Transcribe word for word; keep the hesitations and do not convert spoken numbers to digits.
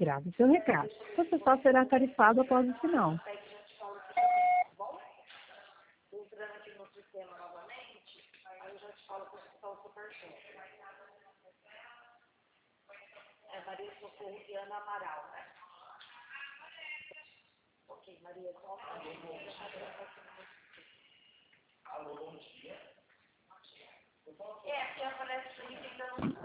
Grave seu recado. Você só será tarifado após o sinal. Entrando aqui no sistema novamente, aí eu já te falo como está o superchat. É Maria Socorro e Ana Amaral, né? Ok, Maria, só um minuto. Alô, bom dia. É, aqui aparece que ainda não